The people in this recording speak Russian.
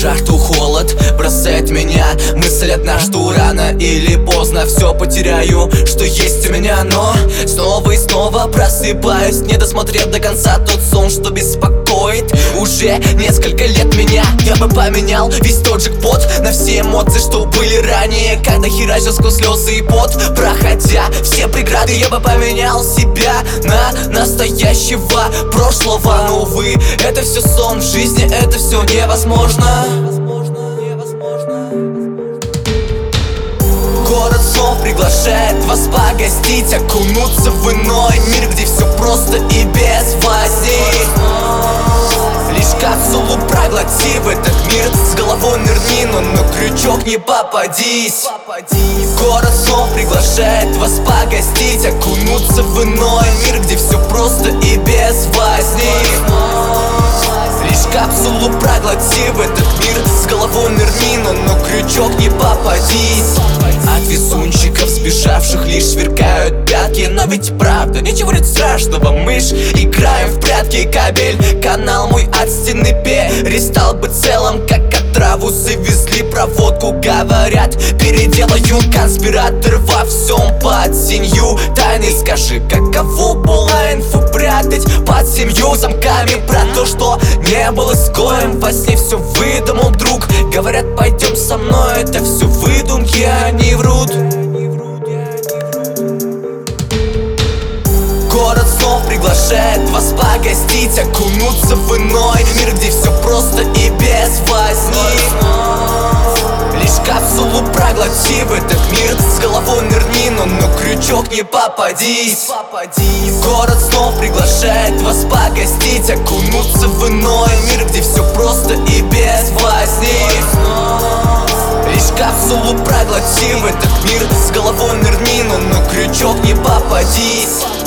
жажду холод бросает меня. Мысль одна, что рано или поздно все потеряю, что есть у меня. Но снова и снова просыпаюсь, не досмотрев до конца тот сон, что беспокоит уже несколько лет меня. Я бы поменял весь тот джекпот на все эмоции, что были ранее, когда херачил сквозь слезы и пот. Проходя все преграды, я бы поменял себя на настоящего прошлого. Но увы, это все сон, в жизни это все невозможно. Город снов приглашает вас погостить, окунуться в иной мир, где все просто и без возни. Лишь капсулу проглоти в этот мир, с головой нырни, но на крючок не попадись. Город снов приглашает вас погостить, окунуться в иной мир, где все просто и без возни. Лишь капсулу проглоти в этот мир, с головой нырни, но на крючок не попадись. От везунчиков сбежавших лишь сверкают пятки. Но ведь правда, ничего нет страшного, мы ж играем в прятки. Кабель, канал мой от стены перестал быть целым, как отраву завезли проводку. Говорят, переделаю конспиратор во всем под сенью тайны. Скажи, каково было инфу прятать под 7 замками? Про то, что не был изгоем, во сне все выдумал друг. Говорят, пойдем со мной, это все выдумки, они врут. Город снов приглашает вас погостить, окунуться в иной мир, где все просто и без возни. Лишь капсулу проглоти в этот мир, с головой нырни, но на крючок не попадись. Город снов приглашает вас погостить, окунуться в иной мир, где все просто и без возни. Лишь капсулу проглоти в этот мир, с головой нырни, но на крючок не попадись.